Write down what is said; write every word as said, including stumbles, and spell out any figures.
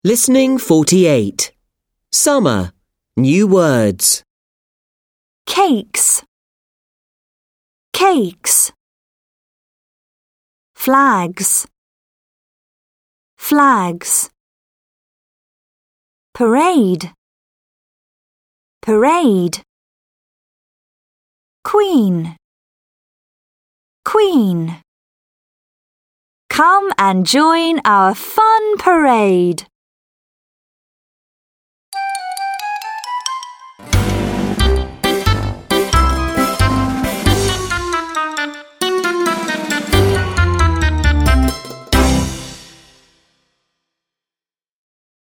Listening forty-eight. Summer. New words. Cakes, cakes. Flags, flags. Parade, parade. Queen, queen. Come and join our fun parade.